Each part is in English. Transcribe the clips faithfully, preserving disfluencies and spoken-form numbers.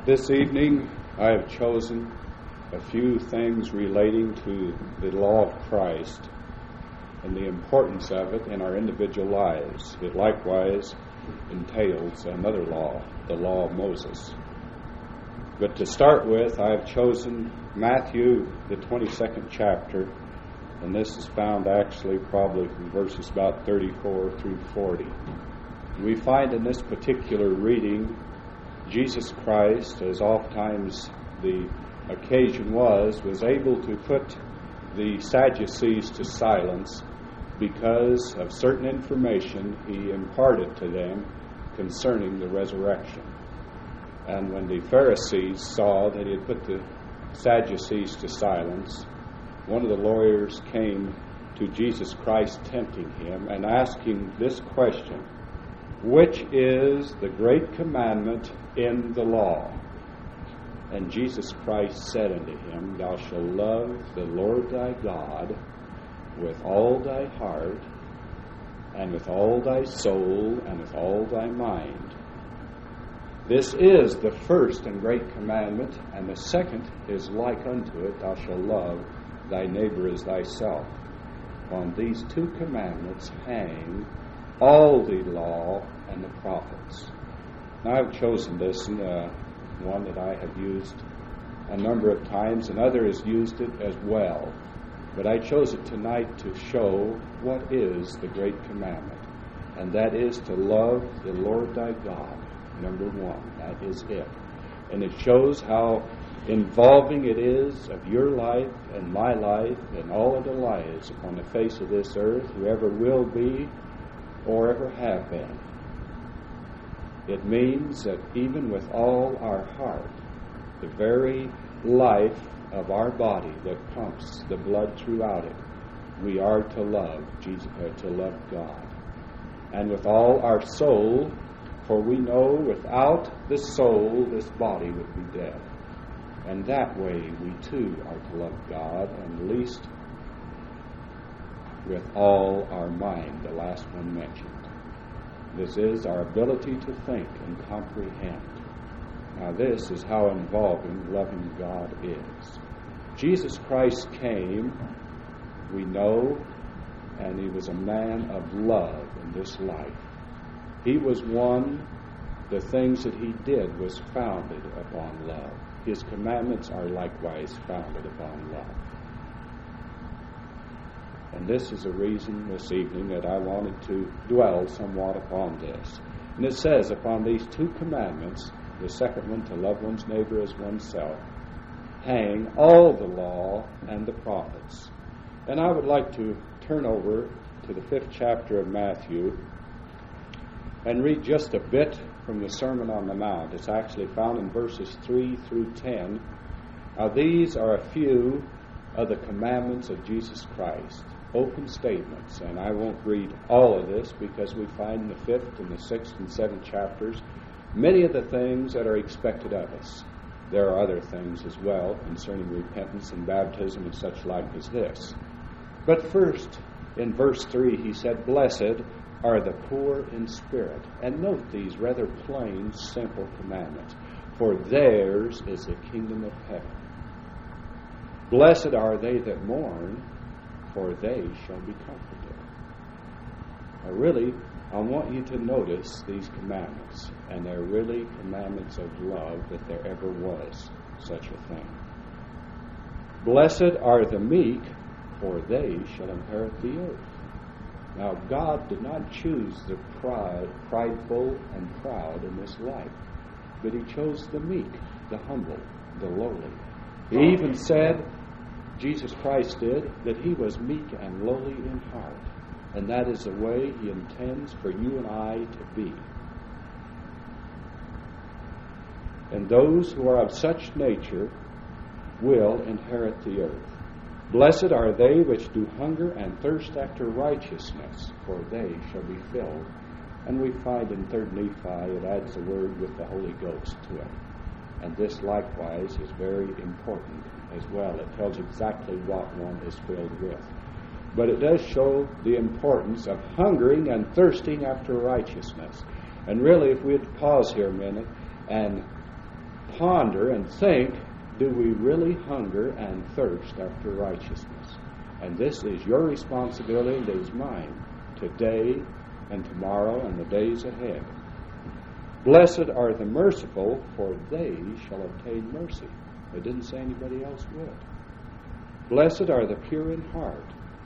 This evening I have chosen a few things relating to the law of Christ and the importance of it in our individual lives. It likewise entails another law, the law of Moses. But to start with, I have chosen Matthew, the twenty-second chapter, and this is found actually probably from verses about thirty-four through forty. We find in this particular reading Jesus Christ, as oftentimes the occasion was, was able to put the Sadducees to silence because of certain information he imparted to them concerning the resurrection. And when the Pharisees saw that he had put the Sadducees to silence, one of the lawyers came to Jesus Christ tempting him and asking this question: which is the great commandment in the law? And Jesus Christ said unto him, Thou shalt love the Lord thy God with all thy heart, and with all thy soul, and with all thy mind. This is the first and great commandment, and the second is like unto it, Thou shalt love thy neighbor as thyself. On these two commandments hang all the law and the prophets. Now I've chosen this uh, one that I have used a number of times, and others used it as well. But I chose it tonight to show what is the great commandment, and that is to love the Lord thy God, number one. That is it. And it shows how involving it is of your life and my life and all of the lives upon the face of this earth, whoever will be or ever have been. It means that even with all our heart, the very life of our body that pumps the blood throughout it, we are to love Jesus, uh, to love God. And with all our soul, for we know without the soul this body would be dead. And that way we too are to love God, and least with all our mind, the last one mentioned. This is our ability to think and comprehend. Now this is how involving loving God is. Jesus Christ came, we know, and he was a man of love in this life. He was one, the things that he did was founded upon love. His commandments are likewise founded upon love. And this is a reason this evening that I wanted to dwell somewhat upon this. And it says, upon these two commandments, the second one, to love one's neighbor as oneself, hang all the law and the prophets. And I would like to turn over to the fifth chapter of Matthew and read just a bit from the Sermon on the Mount. It's actually found in verses three through ten. Now these are a few of the commandments of Jesus Christ, open statements, and I won't read all of this because we find in the fifth and the sixth and seventh chapters many of the things that are expected of us. There are other things as well concerning repentance and baptism and such like as this. But first, in verse three, he said, Blessed are the poor in spirit. And note these rather plain, simple commandments. For theirs is the kingdom of heaven. Blessed are they that mourn, for they shall be comforted. Now really, I want you to notice these commandments, and they're really commandments of love, that there ever was such a thing. Blessed are the meek, for they shall inherit the earth. Now God did not choose the pride, prideful and proud in this life, but he chose the meek, the humble, the lowly. He even said, Jesus Christ did, that he was meek and lowly in heart. And that is the way he intends for you and I to be. And those who are of such nature will inherit the earth. Blessed are they which do hunger and thirst after righteousness, for they shall be filled. And we find in third Nephi it adds the word with the Holy Ghost to it. And this likewise is very important as well. It tells exactly what one is filled with. But it does show the importance of hungering and thirsting after righteousness. And really, if we had to pause here a minute and ponder and think, do we really hunger and thirst after righteousness? And this is your responsibility, and it is mine, today and tomorrow and the days ahead. Blessed are the merciful, for they shall obtain mercy. It didn't say anybody else would. Blessed are the pure in heart.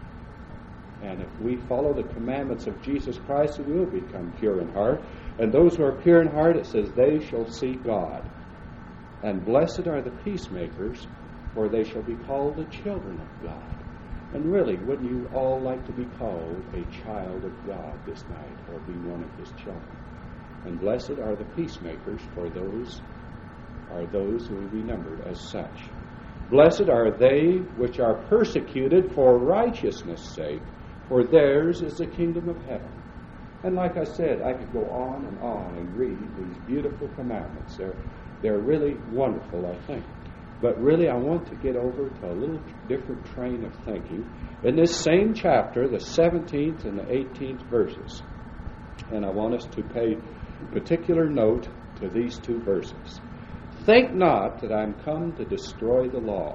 And if we follow the commandments of Jesus Christ, we will become pure in heart. And those who are pure in heart, it says, they shall see God. And blessed are the peacemakers, for they shall be called the children of God. And really, wouldn't you all like to be called a child of God this night, or be one of His children? And blessed are the peacemakers, for those are those who will be numbered as such. Blessed are they which are persecuted for righteousness' sake, for theirs is the kingdom of heaven. And like I said, I could go on and on and read these beautiful commandments. They're, they're really wonderful, I think. But really, I want to get over to a little different train of thinking. In this same chapter, the seventeenth and the eighteenth verses. And I want us to pay particular note to these two verses. Think not that I am come to destroy the law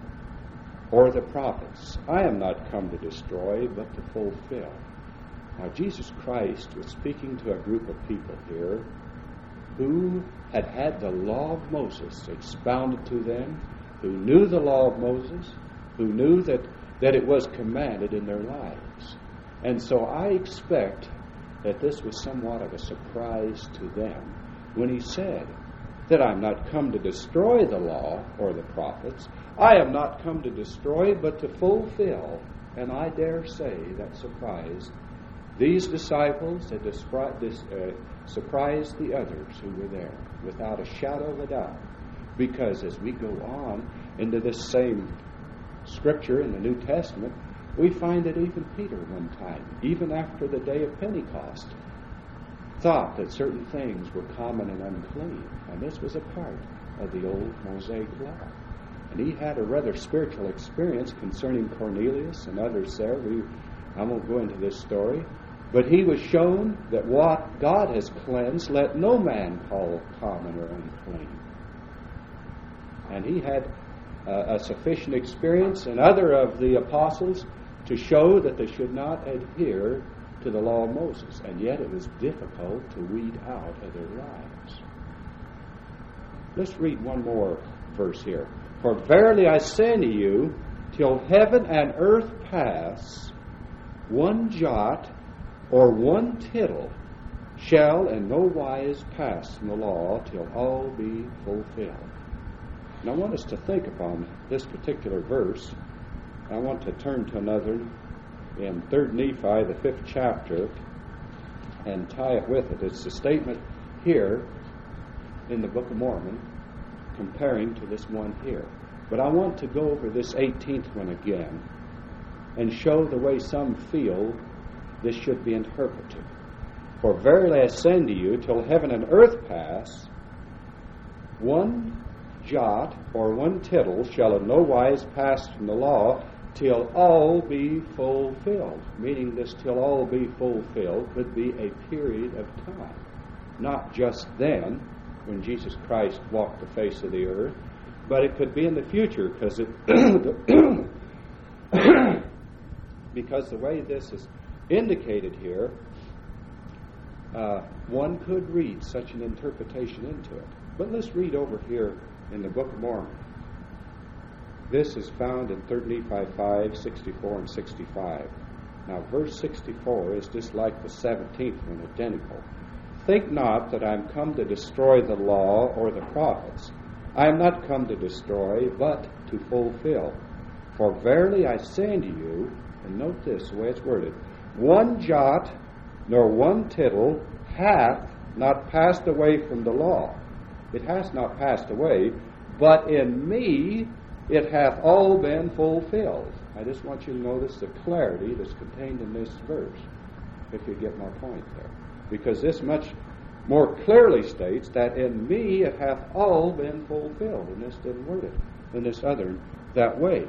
or the prophets. I am not come to destroy, but to fulfill. Now, Jesus Christ was speaking to a group of people here who had had the law of Moses expounded to them, who knew the law of Moses, who knew that, that it was commanded in their lives. And so I expect that this was somewhat of a surprise to them when he said that I'm not come to destroy the law or the prophets. I am not come to destroy, but to fulfill. And I dare say that surprised these disciples, that this, uh, surprised the others who were there, without a shadow of a doubt. Because as we go on into this same scripture in the New Testament, we find that even Peter one time, even after the day of Pentecost, thought that certain things were common and unclean. And this was a part of the old Mosaic law. And he had a rather spiritual experience concerning Cornelius and others there. We, I won't go into this story. But he was shown that what God has cleansed, let no man call common or unclean. And he had uh, a sufficient experience, and other of the apostles, to show that they should not adhere to the law of Moses. And yet it was difficult to weed out of their lives. Let's read one more verse here. For verily I say unto you, till heaven and earth pass, one jot or one tittle shall in no wise pass from the law till all be fulfilled. And I want us to think upon this particular verse. I want to turn to another in Third Nephi, the fifth chapter, and tie it with it. It's the statement here in the Book of Mormon comparing to this one here. But I want to go over this eighteenth one again and show the way some feel this should be interpreted. For verily I say unto you, till heaven and earth pass, one jot or one tittle shall in no wise pass from the law till all be fulfilled. Meaning this till all be fulfilled could be a period of time. Not just then, when Jesus Christ walked the face of the earth, but it could be in the future, because it because the way this is indicated here, uh, one could read such an interpretation into it. But let's read over here in the Book of Mormon. This is found in Third Nephi five, sixty-four and sixty-five. Now, verse sixty-four is just like the seventeenth one, identical. Think not that I am come to destroy the law or the prophets. I am not come to destroy, but to fulfill. For verily I say unto you, and note this, the way it's worded, one jot nor one tittle hath not passed away from the law. It has not passed away, but in me it hath all been fulfilled. I just want you to notice the clarity that's contained in this verse, if you get my point there. Because this much more clearly states that in me it hath all been fulfilled. And this didn't word it in this other that way.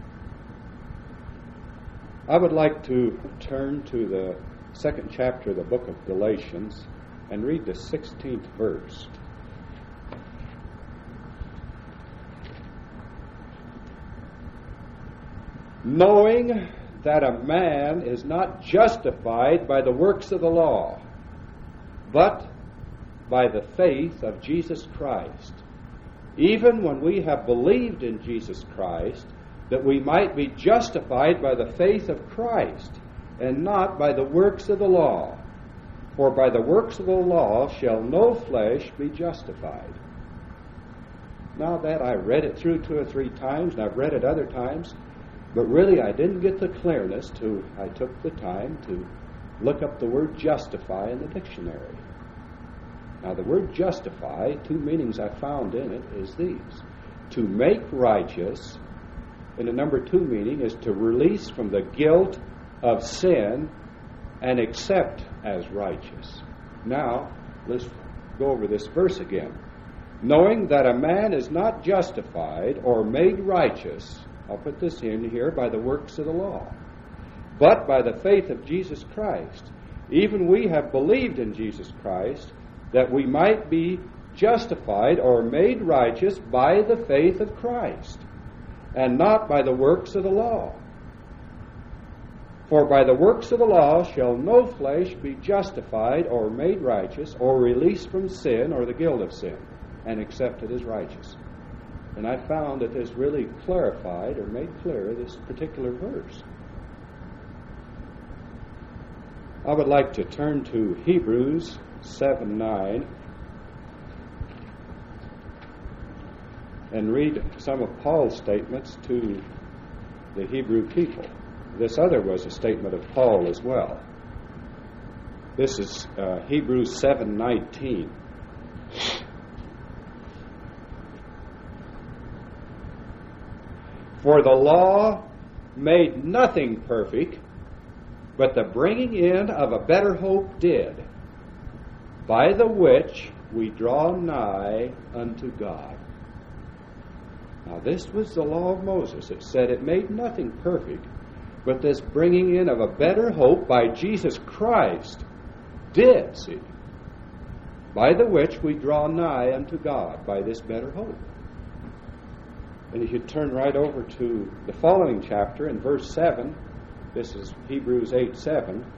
I would like to turn to the second chapter of the book of Galatians and read the sixteenth verse. knowing that a man is not justified by the works of the law, but by the faith of Jesus Christ. Even when we have believed in Jesus Christ, that we might be justified by the faith of Christ, and not by the works of the law. For by the works of the law shall no flesh be justified. Now that I read it through two or three times, and I've read it other times, but really I didn't get the clearness to, I took the time to look up the word justify in the dictionary. Now the word justify, two meanings I found in it is these. To make righteous, and the number two meaning is to release from the guilt of sin and accept as righteous. Now, let's go over this verse again. Knowing that a man is not justified or made righteous, I'll put this in here, by the works of the law, but by the faith of Jesus Christ. Even we have believed in Jesus Christ, that we might be justified or made righteous by the faith of Christ, and not by the works of the law. For by the works of the law shall no flesh be justified or made righteous or released from sin or the guilt of sin, and accepted as righteous. And I found that this really clarified or made clear this particular verse. I would like to turn to Hebrews seven nine and read some of Paul's statements to the Hebrew people. This other was a statement of Paul as well. This is uh, Hebrews seven nineteen. For the law made nothing perfect, but the bringing in of a better hope did, by the which we draw nigh unto God. Now this was the law of Moses. It said it made nothing perfect, but this bringing in of a better hope by Jesus Christ did, see, by the which we draw nigh unto God, by this better hope. And if you turn right over to the following chapter in verse seven, this is Hebrews eight seven.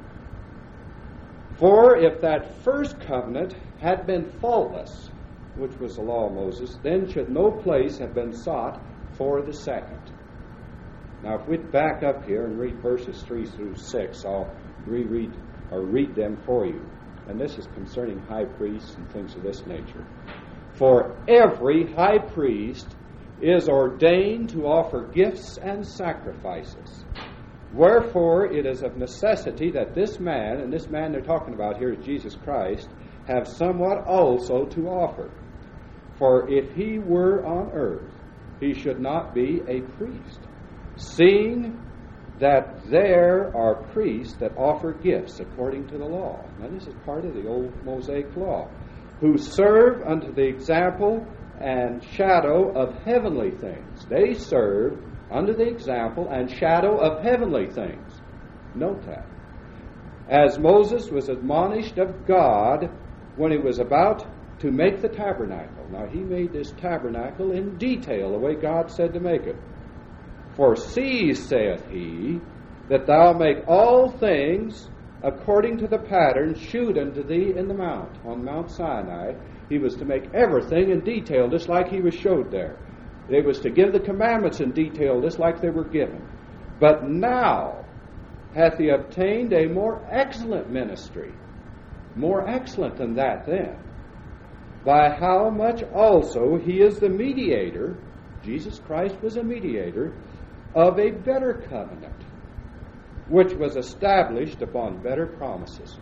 For if that first covenant had been faultless, which was the law of Moses, then should no place have been sought for the second. Now if we'd back up here and read verses three through six, I'll reread or read them for you. And this is concerning high priests and things of this nature. For every high priest is ordained to offer gifts and sacrifices. Wherefore it is of necessity that this man, and this man they're talking about here is Jesus Christ, have somewhat also to offer. For if he were on earth, he should not be a priest, seeing that there are priests that offer gifts according to the law. Now this is part of the old Mosaic law, who serve unto the example and shadow of heavenly things. They serve under the example and shadow of heavenly things. Note that. As Moses was admonished of God when he was about to make the tabernacle. Now he made this tabernacle in detail, the way God said to make it. For see, saith he, that thou make all things according to the pattern shewed unto thee in the mount, on Mount Sinai. He was to make everything in detail, just like he was showed there. It was to give the commandments in detail, just like they were given. But now hath he obtained a more excellent ministry, more excellent than that then, by how much also he is the mediator, Jesus Christ was a mediator, of a better covenant, which was established upon better promises.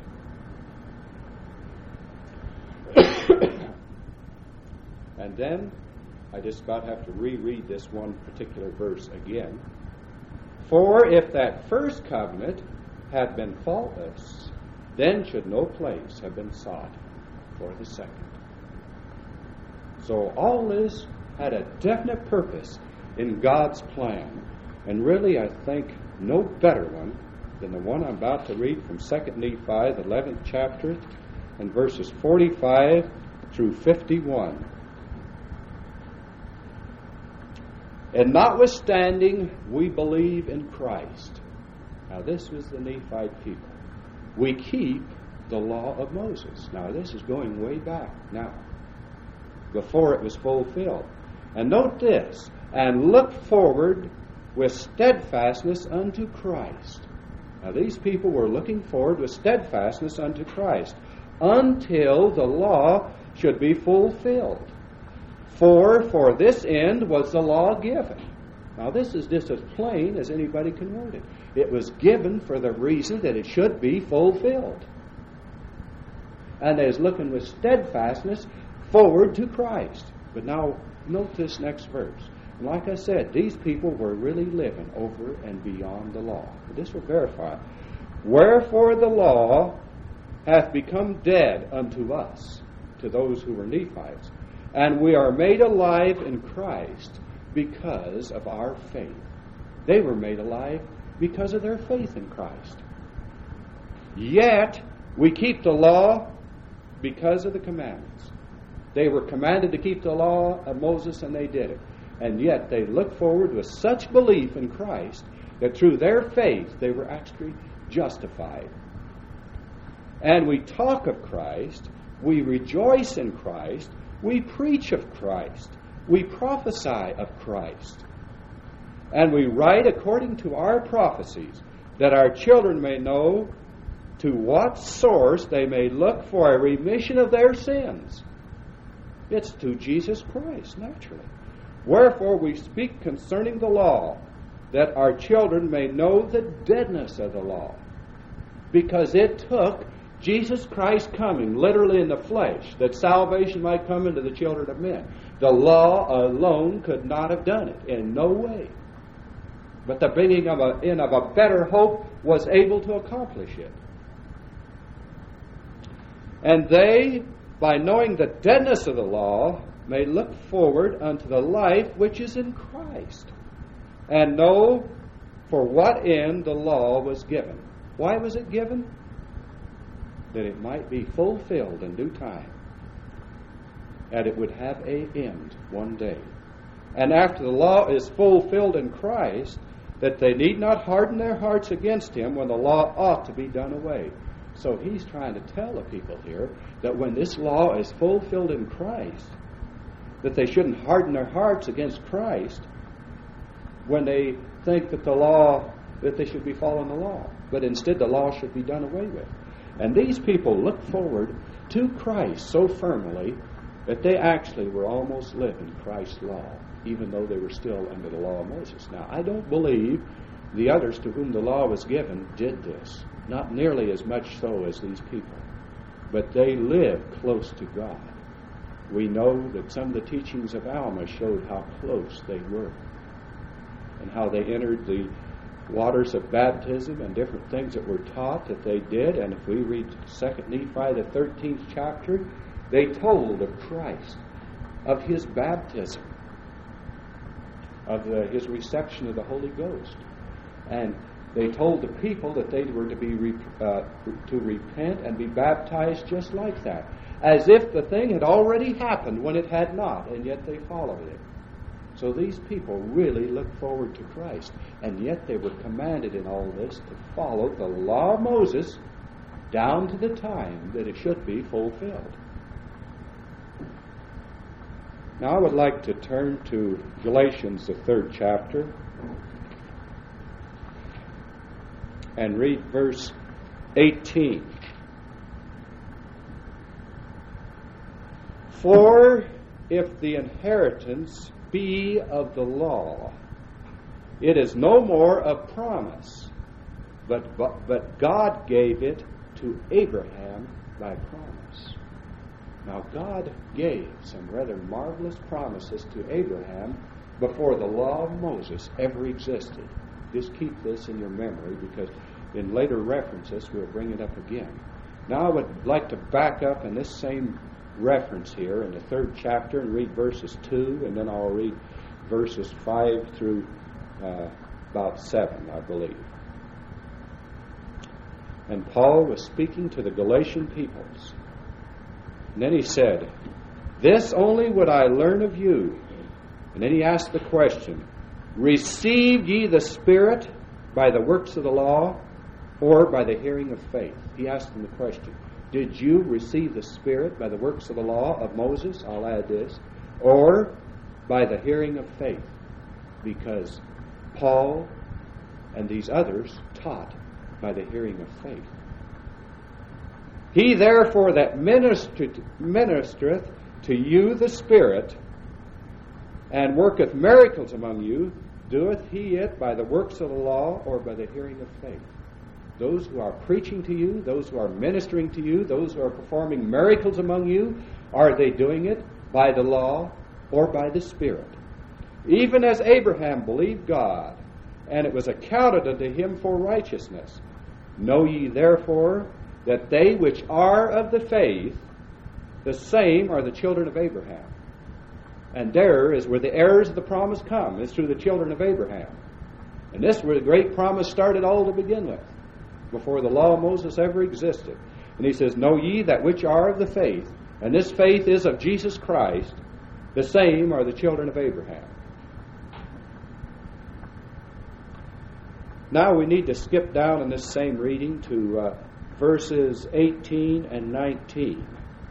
And then I just about have to reread this one particular verse again. For if that first covenant had been faultless, then should no place have been sought for the second. So all this had a definite purpose in God's plan. And really, I think no better one than the one I'm about to read from Second Nephi, the eleventh chapter, and verses forty-five through fifty-one. And notwithstanding, we believe in Christ. Now, this was the Nephite people. We keep the law of Moses. Now, this is going way back now, before it was fulfilled. And note this, and look forward with steadfastness unto Christ. Now, these people were looking forward with steadfastness unto Christ until the law should be fulfilled. For for this end was the law given. Now, this is just as plain as anybody can word it. It was given for the reason that it should be fulfilled. And they was looking with steadfastness forward to Christ. But now, note this next verse. Like I said, these people were really living over and beyond the law. This will verify. Wherefore the law hath become dead unto us, to those who were Nephites, and we are made alive in Christ because of our faith. They were made alive because of their faith in Christ. Yet we keep the law because of the commandments. They were commanded to keep the law of Moses, and they did it. And yet they looked forward with such belief in Christ that through their faith they were actually justified. And we talk of Christ, we rejoice in Christ, we preach of Christ, we prophesy of Christ. And we write according to our prophecies, that our children may know to what source they may look for a remission of their sins. It's to Jesus Christ, naturally. Wherefore we speak concerning the law, that our children may know the deadness of the law. Because it took Jesus Christ coming, literally in the flesh, that salvation might come into the children of men. The law alone could not have done it, in no way. But the bringing of a, in of a better hope was able to accomplish it. And they, by knowing the deadness of the law, may look forward unto the life which is in Christ, and know for what end the law was given. Why was it given? That it might be fulfilled in due time, and it would have an end one day. And after the law is fulfilled in Christ, that they need not harden their hearts against him when the law ought to be done away. So he's trying to tell the people here that when this law is fulfilled in Christ, that they shouldn't harden their hearts against Christ when they think that the law, that they should be following the law. But instead the law should be done away with. And these people look forward to Christ so firmly that they actually were almost living Christ's law, even though they were still under the law of Moses. Now, I don't believe the others to whom the law was given did this. Not nearly as much so as these people. But they lived close to God. We know that some of the teachings of Alma showed how close they were, and how they entered the waters of baptism and different things that were taught that they did. And if we read Second Nephi, the thirteenth chapter, they told of Christ, of his baptism, of the, his reception of the Holy Ghost. And they told the people that they were to be uh, to repent and be baptized just like that, as if the thing had already happened when it had not, and yet they followed it. So these people really looked forward to Christ, and yet they were commanded in all this to follow the law of Moses down to the time that it should be fulfilled. Now I would like to turn to Galatians, the third chapter, and read verse eighteen. For if the inheritance be of the law, it is no more a promise, but, but, but God gave it to Abraham by promise. Now God gave some rather marvelous promises to Abraham before the law of Moses ever existed. Just keep this in your memory, because in later references we'll bring it up again. Now I would like to back up in this same reference here in the third chapter and read verses two, and then I'll read verses five through uh, about seven, I believe. And Paul was speaking to the Galatian peoples. And then he said, "This only would I learn of you." And then he asked the question, Received ye the Spirit by the works of the law, or by the hearing of faith? He asked them the question. Did you receive the Spirit by the works of the law of Moses? I'll add this. Or by the hearing of faith? Because Paul and these others taught by the hearing of faith. He therefore that ministereth, ministereth to you the Spirit, and worketh miracles among you, doeth he it by the works of the law, or by the hearing of faith? Those who are preaching to you, those who are ministering to you, those who are performing miracles among you, are they doing it by the law or by the Spirit? Even as Abraham believed God, and it was accounted unto him for righteousness. Know ye therefore that they which are of the faith, the same are the children of Abraham. And there is where the heirs of the promise come, is through the children of Abraham. And this is where the great promise started all to begin with, before the law of Moses ever existed. And he says, Know ye that which are of the faith, and this faith is of Jesus Christ, the same are the children of Abraham. Now we need to skip down in this same reading to uh, verses eighteen and nineteen.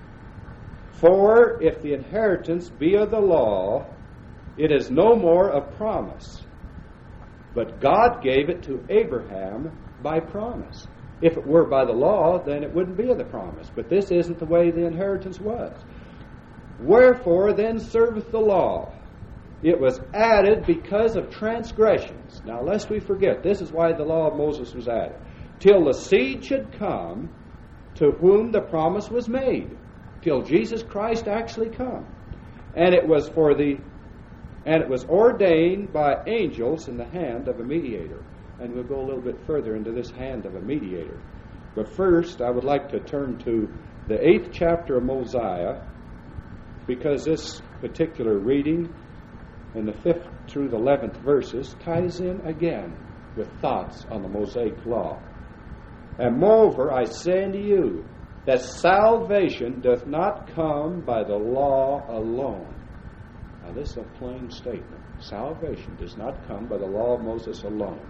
For if the inheritance be of the law, it is no more of promise. But God gave it to Abraham by promise. If it were by the law, then it wouldn't be of the promise. But this isn't the way the inheritance was. Wherefore then serveth the law? It was added because of transgressions. Now, lest we forget, this is why the law of Moses was added. Till the seed should come to whom the promise was made. Till Jesus Christ actually come. And it was for the and it was ordained by angels in the hand of a mediator. And we'll go a little bit further into this hand of a mediator. But first, I would like to turn to the eighth chapter of Mosiah, because this particular reading in the fifth through the eleventh verses ties in again with thoughts on the Mosaic law. And moreover, I say unto you, that salvation doth not come by the law alone. Now this is a plain statement. Salvation does not come by the law of Moses alone.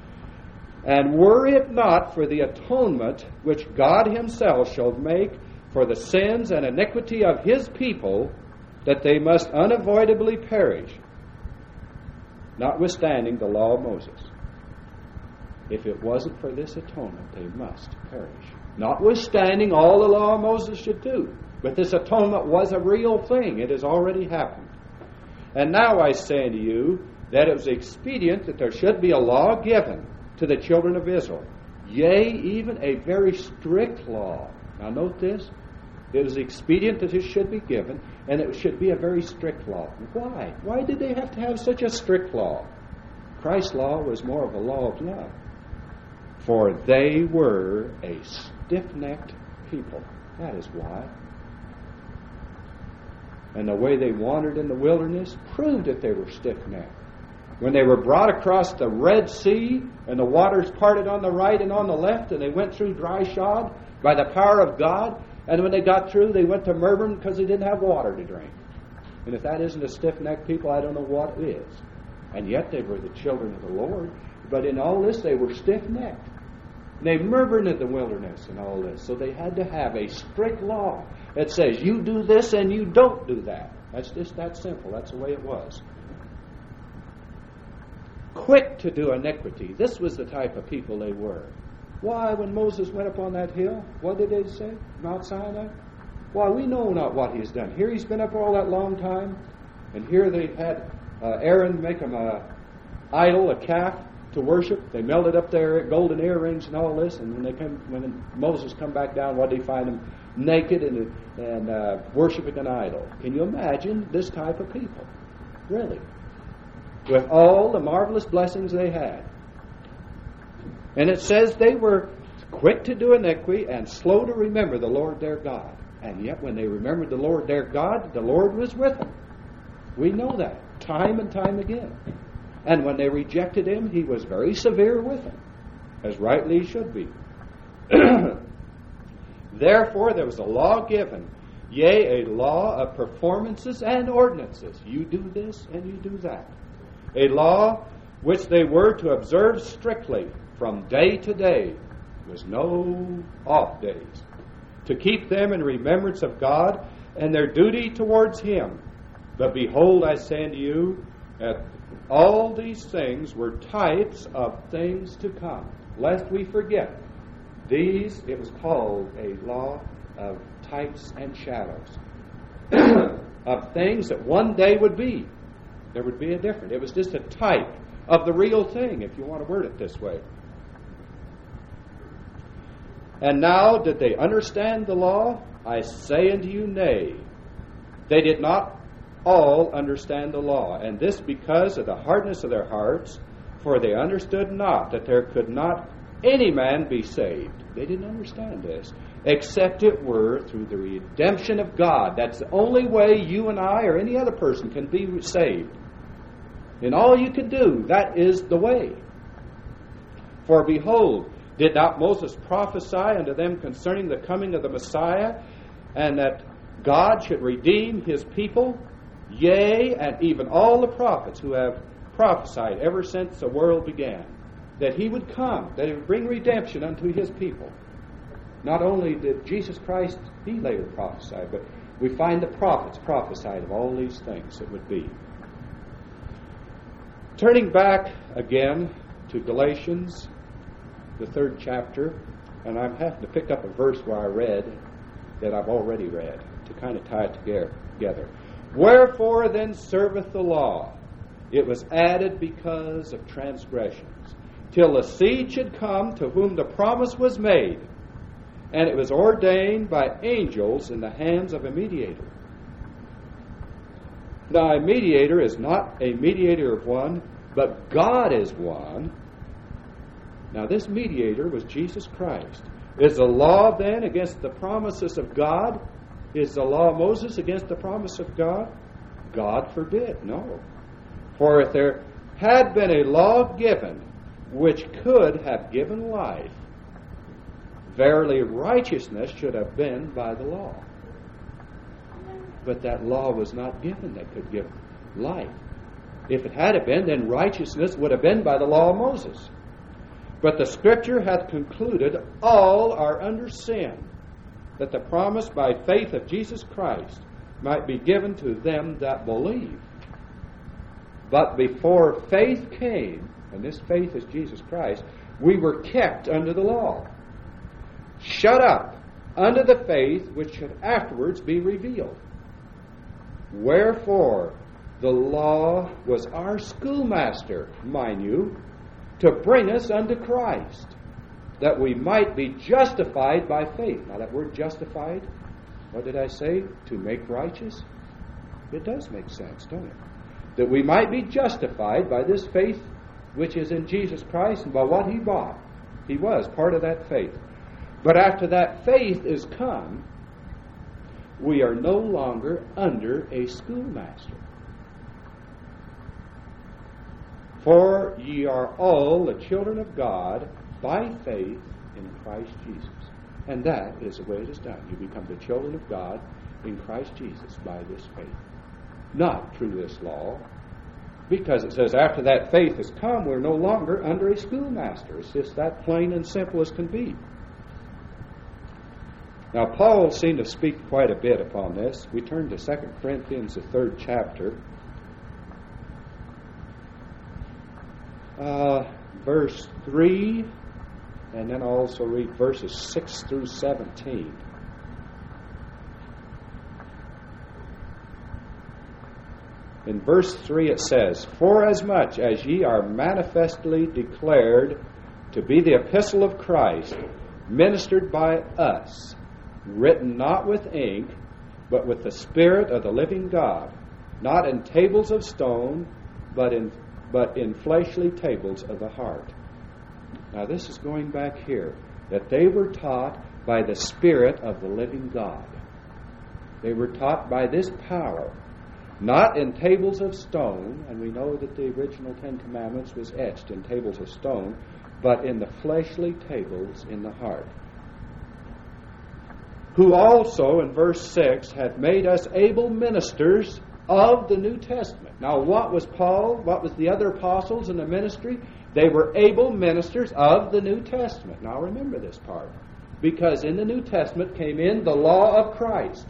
And were it not for the atonement which God himself shall make for the sins and iniquity of his people, that they must unavoidably perish, notwithstanding the law of Moses. If it wasn't for this atonement, they must perish. Notwithstanding all the law of Moses should do. But this atonement was a real thing. It has already happened. And now I say unto you that it was expedient that there should be a law given to the children of Israel. Yea, even a very strict law. Now note this. It was expedient that it should be given, and it should be a very strict law. Why? Why did they have to have such a strict law? Christ's law was more of a law of love. For they were a stiff-necked people. That is why. And the way they wandered in the wilderness proved that they were stiff-necked. When they were brought across the Red Sea, and the waters parted on the right and on the left, and they went through dry shod by the power of God, and when they got through, they went to murmuring because they didn't have water to drink. And if that isn't a stiff-necked people, I don't know what is. And yet they were the children of the Lord. But in all this, they were stiff-necked. They murmured in the wilderness and all this. So they had to have a strict law that says, you do this and you don't do that. That's just that simple. That's the way it was. Quick to do iniquity. This was the type of people they were. Why, when Moses went up on that hill, what did they say? Mount Sinai? Why, we know not what he's done. Here he's been up all that long time, and here they had uh, Aaron make him a idol, a calf, to worship. They melted up their golden earrings and all this, and when they come, when Moses come back down, what did he find them? Naked and, and uh, worshiping an idol. Can you imagine this type of people? Really? With all the marvelous blessings they had. And it says they were quick to do iniquity and slow to remember the Lord their God. And yet when they remembered the Lord their God, the Lord was with them. We know that time and time again. And when they rejected him, he was very severe with them, as rightly he should be. Therefore there was a law given, yea, a law of performances and ordinances. You do this and you do that. a law which they were to observe strictly from day to day. There was no off days. To keep them in remembrance of God and their duty towards Him. But behold, I say unto you, that all these things were types of things to come. Lest we forget, these, it was called a law of types and shadows. Of things that one day would be. There would be a different. It was just a type of the real thing, if you want to word it this way. And now, did they understand the law? I say unto you, nay. They did not all understand the law, and this because of the hardness of their hearts, for they understood not that there could not any man be saved. They didn't understand this, except it were through the redemption of God. That's the only way you and I or any other person can be saved. And all you can do, that is the way. For behold, did not Moses prophesy unto them concerning the coming of the Messiah, and that God should redeem His people? Yea, and even all the prophets who have prophesied ever since the world began, that He would come, that He would bring redemption unto His people. Not only did Jesus Christ, He later prophesied, but we find the prophets prophesied of all these things that would be. Turning back again to Galatians, the third chapter, and I'm having to pick up a verse where I read that I've already read to kind of tie it together. Wherefore then serveth the law? It was added because of transgressions, till the seed should come to whom the promise was made, and it was ordained by angels in the hands of a mediator. Now, a mediator is not a mediator of one, but God is one. Now, this mediator was Jesus Christ. Is the law then against the promises of God? Is the law of Moses against the promise of God? God forbid, no. For if there had been a law given which could have given life, verily righteousness should have been by the law. But that law was not given that could give life. If it had been, then righteousness would have been by the law of Moses. But the Scripture hath concluded all are under sin, that the promise by faith of Jesus Christ might be given to them that believe. But before faith came, and this faith is Jesus Christ, we were kept under the law, shut up under the faith which should afterwards be revealed. Wherefore the law was our schoolmaster, mind you, to bring us unto Christ, that we might be justified by faith. Now that word justified, what did I say? To make righteous? It does make sense, don't it? That we might be justified by this faith which is in Jesus Christ and by what He bought. He was part of that faith. But after that faith is come, we are no longer under a schoolmaster. For ye are all the children of God by faith in Christ Jesus. And that is the way it is done. You become the children of God in Christ Jesus by this faith. Not through this law. Because it says after that faith has come, we're no longer under a schoolmaster. It's just that plain and simple as can be. Now, Paul seemed to speak quite a bit upon this. We turn to Second Corinthians, the third chapter. Uh, verse three, and then I'll also read verses six through seventeen. In verse three it says, Forasmuch as ye are manifestly declared to be the epistle of Christ, ministered by us, written not with ink, but with the Spirit of the living God, not in tables of stone, but in but in fleshly tables of the heart. Now this is going back here, that they were taught by the Spirit of the living God. They were taught by this power, not in tables of stone, and we know that the original Ten Commandments was etched in tables of stone, but in the fleshly tables in the heart. Who also, in verse six, hath made us able ministers of the New Testament. Now, what was Paul? What was the other apostles in the ministry? They were able ministers of the New Testament. Now, remember this part. Because in the New Testament came in the law of Christ.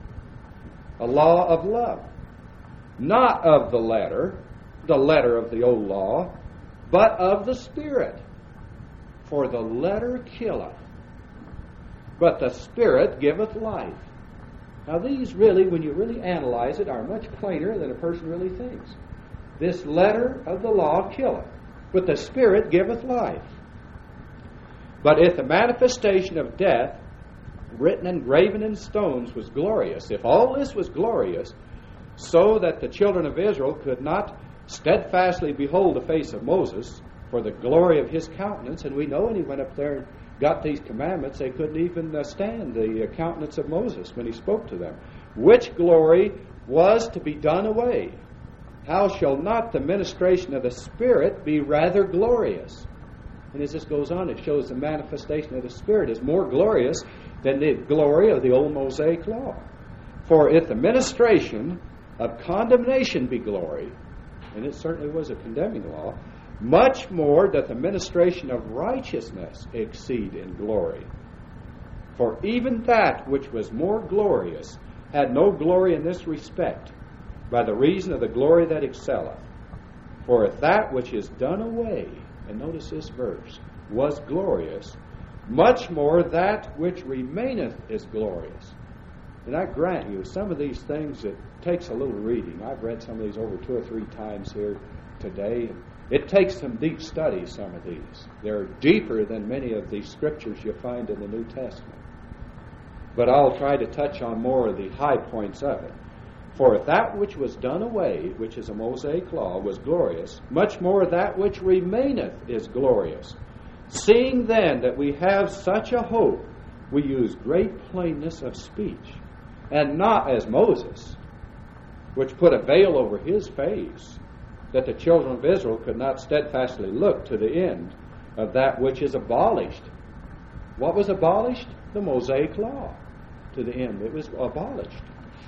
A law of love. Not of the letter, the letter of the old law, but of the Spirit. For the letter killeth, but the Spirit giveth life. Now these really, when you really analyze it, are much plainer than a person really thinks. This letter of the law killeth, but the Spirit giveth life. But if the manifestation of death, written and graven in stones, was glorious, if all this was glorious, so that the children of Israel could not steadfastly behold the face of Moses for the glory of his countenance, and we know when he went up there and got these commandments, they couldn't even uh, stand the uh, countenance of Moses when he spoke to them. Which glory was to be done away? How shall not the ministration of the Spirit be rather glorious? And as this goes on, it shows the manifestation of the Spirit is more glorious than the glory of the old Mosaic law. For if the ministration of condemnation be glory, and it certainly was a condemning law, much more doth the ministration of righteousness exceed in glory. For even that which was more glorious had no glory in this respect, by the reason of the glory that excelleth. For if that which is done away, and notice this verse, was glorious, much more that which remaineth is glorious. And I grant you, some of these things, it takes a little reading. I've read some of these over two or three times here today. It takes some deep study, some of these. They're deeper than many of these scriptures you find in the New Testament. But I'll try to touch on more of the high points of it. For if that which was done away, which is a Mosaic law, was glorious, much more that which remaineth is glorious. Seeing then that we have such a hope, we use great plainness of speech, and not as Moses, which put a veil over his face, that the children of Israel could not steadfastly look to the end of that which is abolished. What was abolished? The Mosaic law. To the end, it was abolished.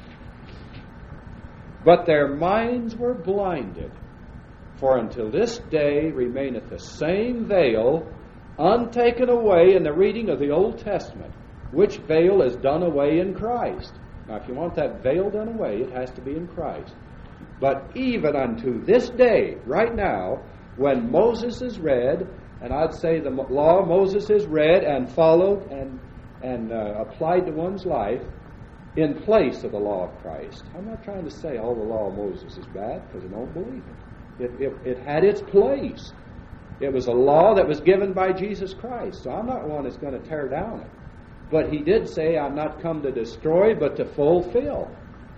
But their minds were blinded, for until this day remaineth the same veil untaken away in the reading of the Old Testament, which veil is done away in Christ. Now, if you want that veil done away, it has to be in Christ. But even unto this day, right now, when Moses is read, and I'd say the law of Moses is read and followed and, and uh, applied to one's life in place of the law of Christ. I'm not trying to say all the law of Moses is bad, because I don't believe it. It, it. it had its place. It was a law that was given by Jesus Christ. So I'm not one that's going to tear down it. But he did say, I'm not come to destroy, but to fulfill.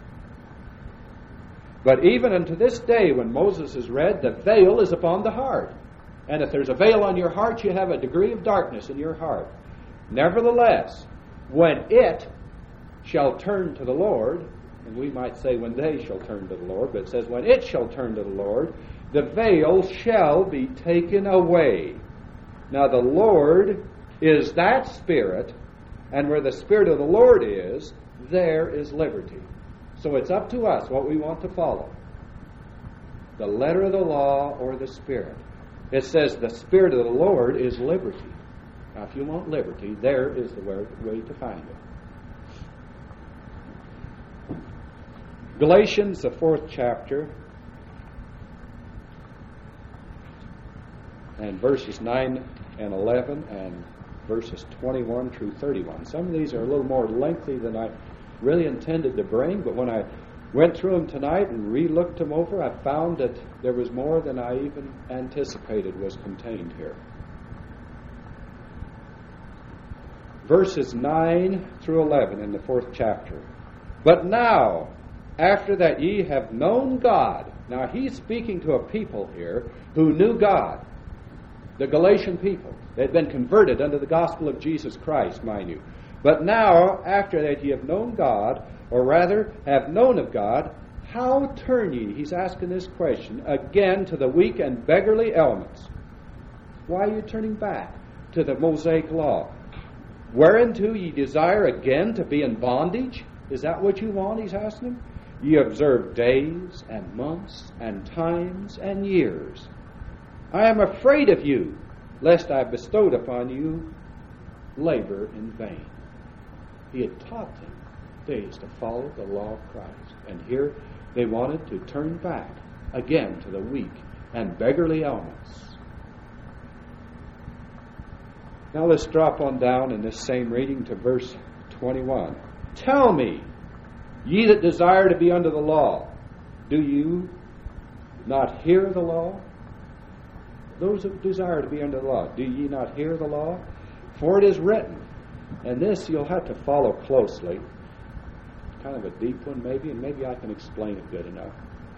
But even unto this day, when Moses is read, the veil is upon the heart. And if there's a veil on your heart, you have a degree of darkness in your heart. Nevertheless, when it shall turn to the Lord, and we might say when they shall turn to the Lord, but it says when it shall turn to the Lord, the veil shall be taken away. Now the Lord is that Spirit, and where the Spirit of the Lord is, there is liberty. So it's up to us what we want to follow. The letter of the law or the Spirit. It says the Spirit of the Lord is liberty. Now if you want liberty, there is the way to find it. Galatians, the fourth chapter, and verses nine and eleven, and verses twenty-one through thirty-one. Some of these are a little more lengthy than I really intended to bring, but when I went through them tonight and re-looked them over, I found that there was more than I even anticipated was contained here. Verses nine through eleven in the fourth chapter. But now, after that ye have known God. Now he's speaking to a people here who knew God. The Galatian people. They had been converted under the gospel of Jesus Christ, mind you. But now, after that ye have known God, or rather have known of God, how turn ye, he's asking this question, again to the weak and beggarly elements? Why are you turning back to the Mosaic law? Whereunto ye desire again to be in bondage? Is that what you want, he's asking them? Ye observe days and months and times and years. I am afraid of you, lest I bestowed upon you labor in vain. He had taught them days to follow the law of Christ. And here they wanted to turn back again to the weak and beggarly elements. Now let's drop on down in this same reading to verse twenty-one. Tell me, ye that desire to be under the law, do you not hear the law? Those that desire to be under the law, do ye not hear the law? For it is written, and this you'll have to follow closely. Kind of a deep one maybe, and maybe I can explain it good enough.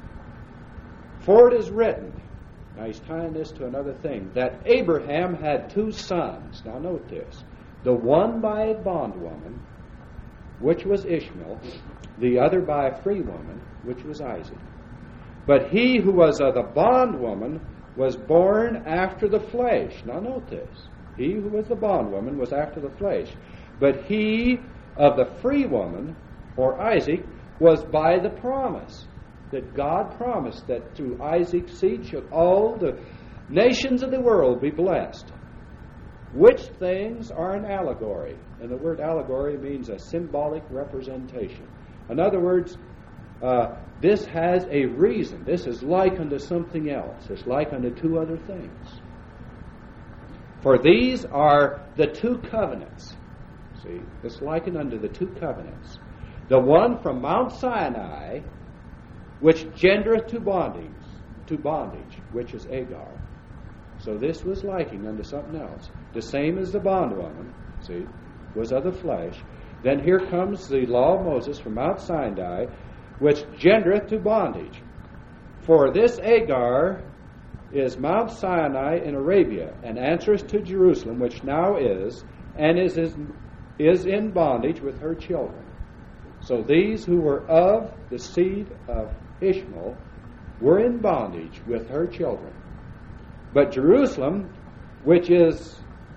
For it is written, now he's tying this to another thing, that Abraham had two sons. Now note this. The one by a bondwoman, which was Ishmael, the other by a free woman, which was Isaac. But he who was of the bondwoman was born after the flesh. Now note this. He who was the bondwoman was after the flesh. But he of the free woman, or Isaac, was by the promise. That God promised that through Isaac's seed should all the nations of the world be blessed. Which things are an allegory. And the word allegory means a symbolic representation. In other words, uh, this has a reason. This is like unto something else. It's like unto two other things. For these are the two covenants. See, it's likened unto the two covenants. The one from Mount Sinai, which gendereth to bondage, to bondage, which is Agar. So this was likened unto something else. The same as the bondwoman, see, was of the flesh. Then here comes the law of Moses from Mount Sinai, which gendereth to bondage. For this Agar is Mount Sinai in Arabia, and answereth to Jerusalem, which now is, and is, is, is in bondage with her children. So these who were of the seed of Ishmael were in bondage with her children. But Jerusalem, which is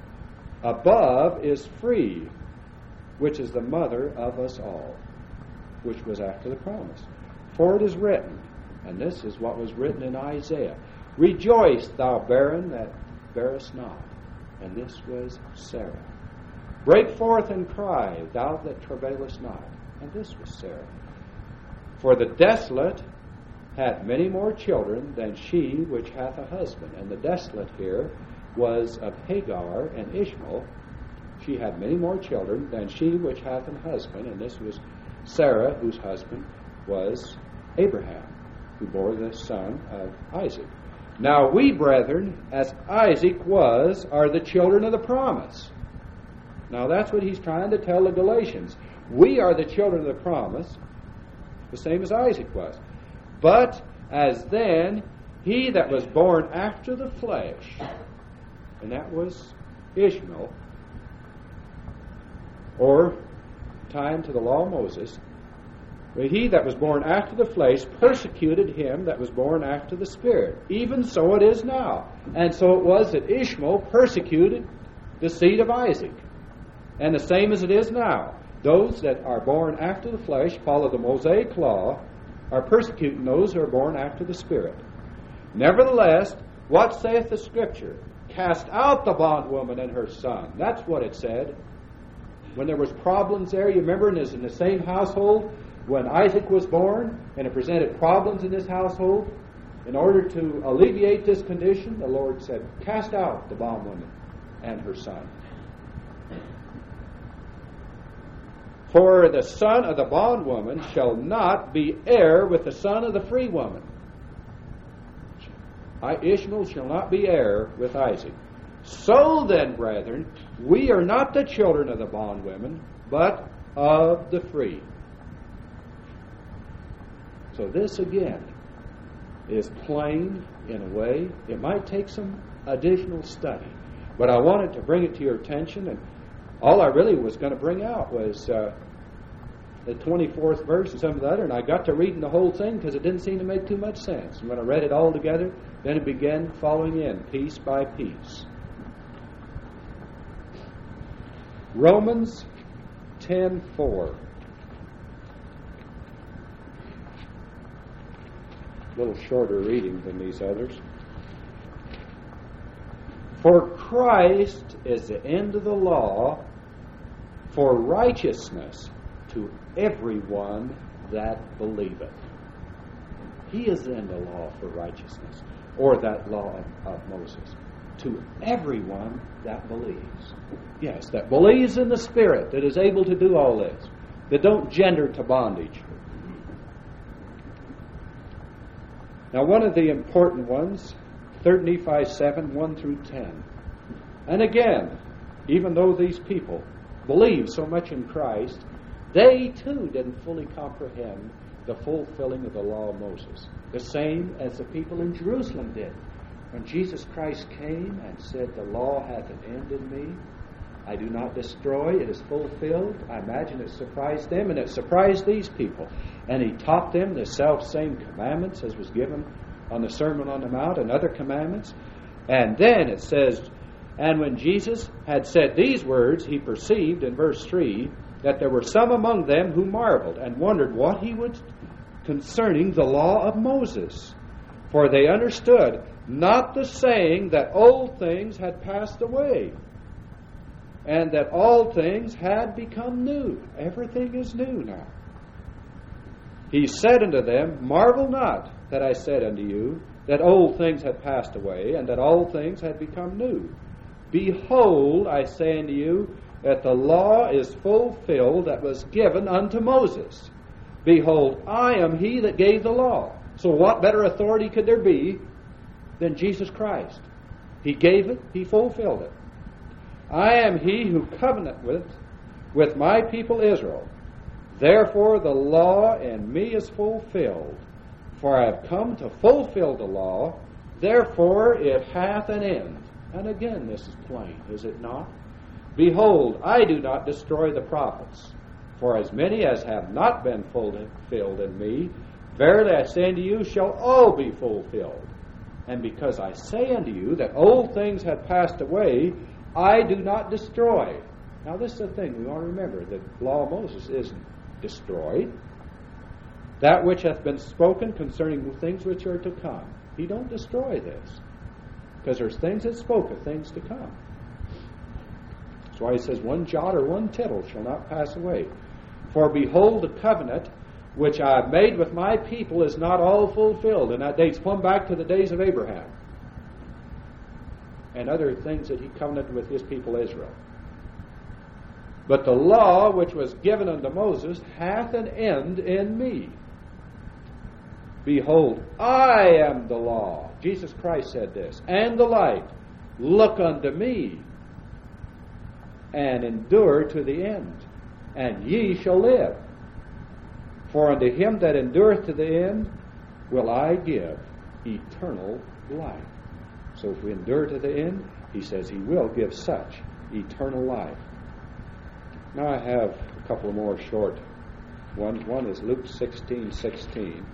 above, is free, which is the mother of us all, which was after the promise. For it is written, and this is what was written in Isaiah, Rejoice, thou barren that bearest not. And this was Sarah. Break forth and cry, thou that travailest not. And this was Sarah. For the desolate hath many more children than she which hath a husband. And the desolate here was of Hagar and Ishmael. She had many more children than she which hath an husband. And this was Sarah, whose husband was Abraham, who bore the son of Isaac. Now we, brethren, as Isaac was, are the children of the promise. Now that's what he's trying to tell the Galatians. We are the children of the promise, the same as Isaac was. But as then, he that was born after the flesh, and that was Ishmael, or time to the law of Moses, but he that was born after the flesh persecuted him that was born after the Spirit. Even so it is now. And so it was that Ishmael persecuted the seed of Isaac. And the same as it is now. Those that are born after the flesh follow the Mosaic law, are persecuting those who are born after the Spirit. Nevertheless, what saith the Scripture? Cast out the bondwoman and her son. That's what it said. When there was problems there, you remember, in the same household, when Isaac was born, and it presented problems in this household, in order to alleviate this condition, the Lord said, cast out the bondwoman and her son. For the son of the bondwoman shall not be heir with the son of the free woman. Ishmael shall not be heir with Isaac. So then, brethren, we are not the children of the bondwoman, but of the free. So this again is plain in a way. It might take some additional study, but I wanted to bring it to your attention, and all I really was going to bring out was uh, the twenty-fourth verse and some of the other, and I got to reading the whole thing because it didn't seem to make too much sense. And when I read it all together, then it began falling in piece by piece. Romans ten four. a little shorter reading than these others. For Christ is the end of the law for righteousness to everyone that believeth. He is the end of the law for righteousness, or that law of, of Moses, to everyone that believes. Yes, that believes in the Spirit, that is able to do all this, that don't gender to bondage. Now, one of the important ones, Third Nephi seven, one through ten. And again, even though these people believed so much in Christ, they too didn't fully comprehend the fulfilling of the law of Moses. The same as the people in Jerusalem did. When Jesus Christ came and said, the law hath an end in me, I do not destroy, it is fulfilled. I imagine it surprised them, and it surprised these people. And he taught them the self-same commandments as was given on the Sermon on the Mount and other commandments. And then it says, and when Jesus had said these words, he perceived in verse three that there were some among them who marveled and wondered what he would concerning the law of Moses. For they understood not the saying that old things had passed away, and that all things had become new. Everything is new now. He said unto them, marvel not that I said unto you, that old things had passed away, and that all things had become new. Behold, I say unto you, that the law is fulfilled that was given unto Moses. Behold, I am he that gave the law. So what better authority could there be than Jesus Christ? He gave it, he fulfilled it. I am he who covenant with, with my people Israel. Therefore the law in me is fulfilled. For I have come to fulfill the law, therefore it hath an end. And again, this is plain, is it not? Behold, I do not destroy the prophets. For as many as have not been fulfilled in me, verily I say unto you, shall all be fulfilled. And because I say unto you that old things have passed away, I do not destroy. Now this is the thing we want to remember. The law of Moses isn't destroyed. That which hath been spoken concerning things which are to come. He don't destroy this. Because there's things that spoke of things to come. That's why he says, one jot or one tittle shall not pass away. For behold, the covenant which I have made with my people is not all fulfilled. And that dates plumb back to the days of Abraham. And other things that he covenanted with his people Israel. But the law which was given unto Moses hath an end in me. Behold, I am the law. Jesus Christ said this. And the light. Look unto me, and endure to the end, and ye shall live. For unto him that endureth to the end will I give eternal life. So if we endure to the end, he says he will give such eternal life. Now I have a couple more short ones. One is Luke sixteen sixteen.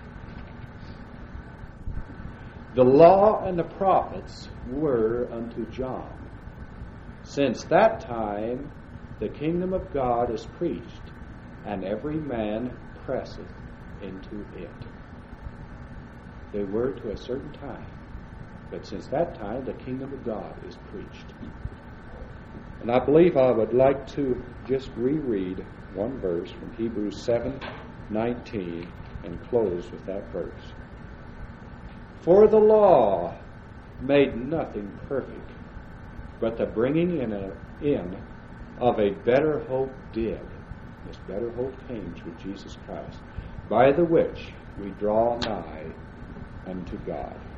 The law and the prophets were unto John. Since that time the kingdom of God is preached, and every man presseth into it. They were to a certain time. But since that time, the kingdom of God is preached. And I believe I would like to just reread one verse from Hebrews seven nineteen and close with that verse. For the law made nothing perfect, but the bringing in, a, in of a better hope did. This better hope came through Jesus Christ, by the which we draw nigh unto God.